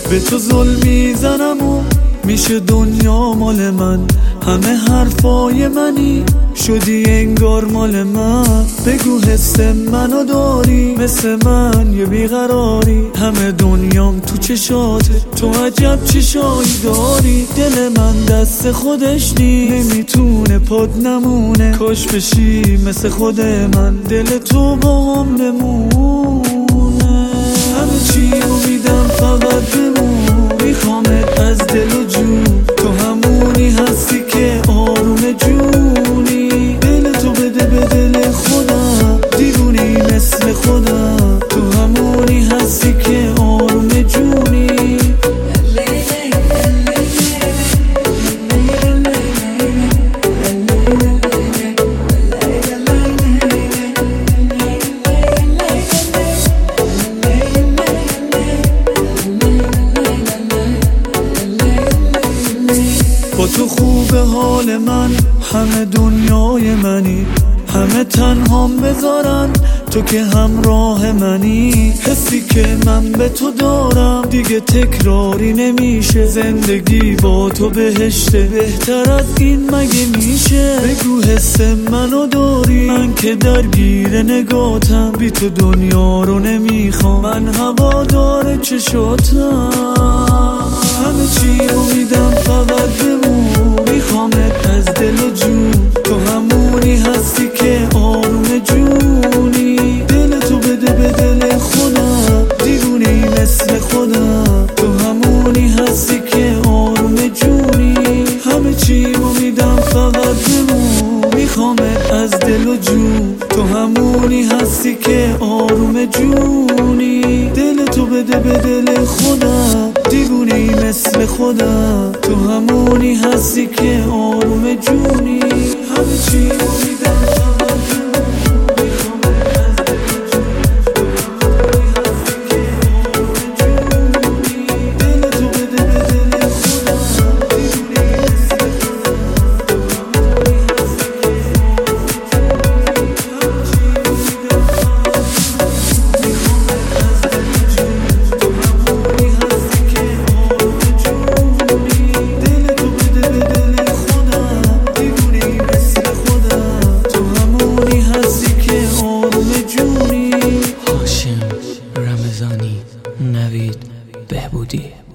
به تو ظلم میزنم و میشه دنیا مال من. همه حرفای منی شدی انگار مال من. بگو حس منو داری مثل من یه بیقراری. همه دنیام تو چشاته، تو عجب چشایی داری. دل من دست خودش نیست، نمیتونه پد نمونه. کاش بشی مثل خود من، دل تو با هم بمونه. همه چی رو میدم فقط بمون، میخوامت از دل و جون. تو همونی هستی که آروم جونی. دل تو بده به دل خودم، دیوونی مثل خودم. تو همونی هستی که آروم جونی. با تو خوبه حال من، همه دنیای منی. همه تنهام بذارن تو که همراه منی. حسی که من به تو دارم دیگه تکراری نمیشه. زندگی با تو بهشته، بهتر از این مگه میشه؟ بگو حس منو داری، من که درگیر نگاتم. بی تو دنیا رو نمیخوام، من هوادار چشاتم. همه چی رو میدم فقط بمون، میخوامت از دل و جون. تو همونی هستی که آروم جونی. دل تو بده به دل خودم، دیوونی مثل خودم. تو همونی هستی که آروم جونی. همه چی رو میدم فقط بمون، میخوامت از دل و جون. تو همونی هستی که آروم جونی. دل تو بده به دل خودم، دیوونی مثل خودم. تو همونی هستی که آروم جونی. همه چی رو میدم فقط بمون، میخوامت از دل و جون. تو همونی هستی که آروم جونی. دل تو بده به دل خودم، دیوونی مثل خودم. تو همونی هستی که آروم جونی. همه چی رو میدم فقط بمون، میخوامت از دل و جون. تو همونی هستی که آروم جونی. دل تو بده به دل خودم، دیوونی مثل خودم. تو همونی هستی که آروم جونی. هاشم رمضانی، نوید بهبودی.